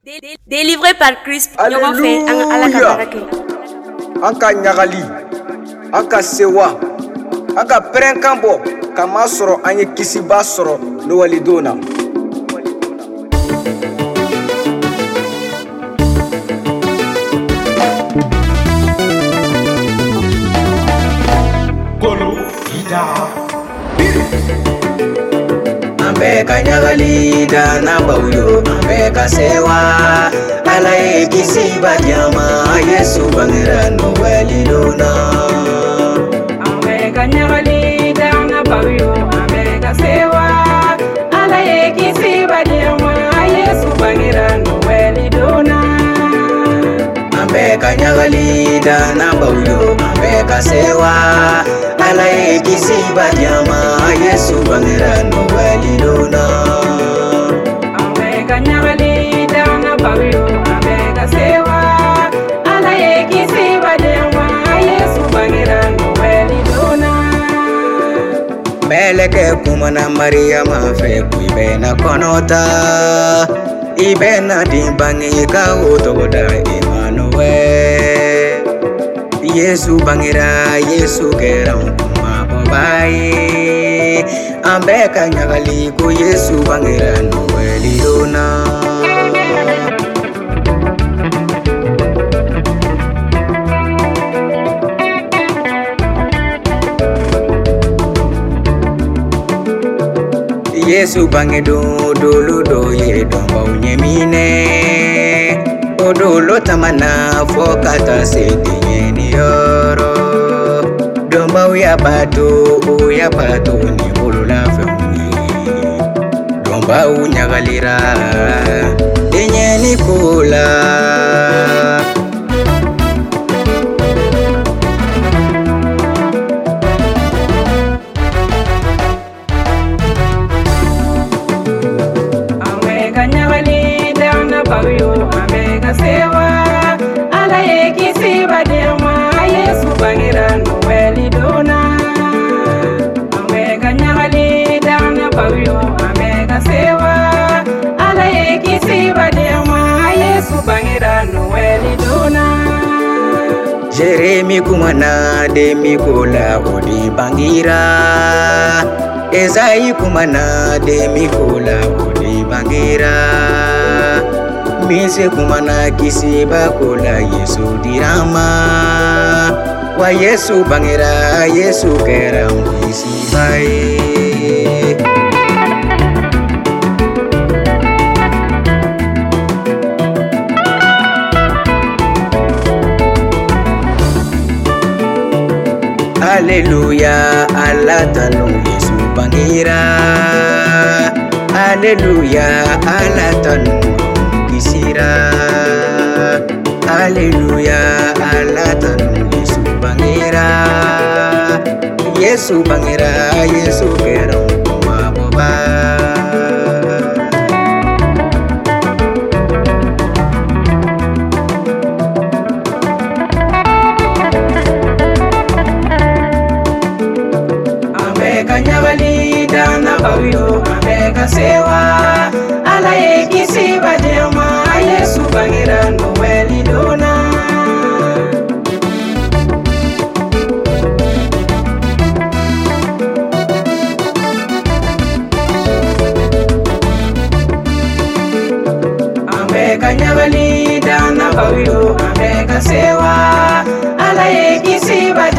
Délivré par Christ. Alléluia. Anka nyagali, anka sewa, anka prenkambo, kama soro anye kisiba soro no walidona. Ambeka nyagali dana bauyo, ambeka sewa, alaye kisiba jama, Yesu bangira no walidona. Ambeka nyagali dana bauyo, ambeka sewa, alaye kisiba jama, Yesu bangira no walidona. Ambeka nyagali dana bauyo, ambeka sewa, alaye kisiba jama, Yesu bangira no walidona. Ambeka nyagali dana bauyo, ambeka sewa, alaye kisiba jama, Yesu bangira no walidona. Meleke kumana Maria mafe kuibena konota, ibena dimbangi ka utogoda Emmanuel. Yesu bangira, Yesu keram kuma babaye. Ambeka nyagali ku Yesu bangira no welidona. Yesu bange do ludo ye domba unyemine. Odolo tamana fokata sedi ni yoro. Domba uya pato ni bulula femi. Domba unyagalira denye ni kula. Ambeka sewa, alaye kisiba jama, Yesu bangira no walidona. Ambeka nyagali dana bauyo, ambeka sewa, alaye kisiba jama, Yesu bangira no walidona. Jeremi kumana de mikola odi bangira. Ezai kumana de mikola odi bangira. Mise kumana kisiba kola Yesu dirama. Wa Yesu bangira, Yesu keram kisibai. Haleluya, Allah tanu Yesu bangira. Haleluya, Allah tanu kisira. Haleluya, Allah tanu Yesu bangira. Yesu bangira, Yesu keram kuma baba. Ambeka nyagali dana bauyo, ambeka sewa, alaye kisiba jama, Yesu bangira no walidona. Ambeka nyagali dana bauyo, ambeka sewa, alaye kisiba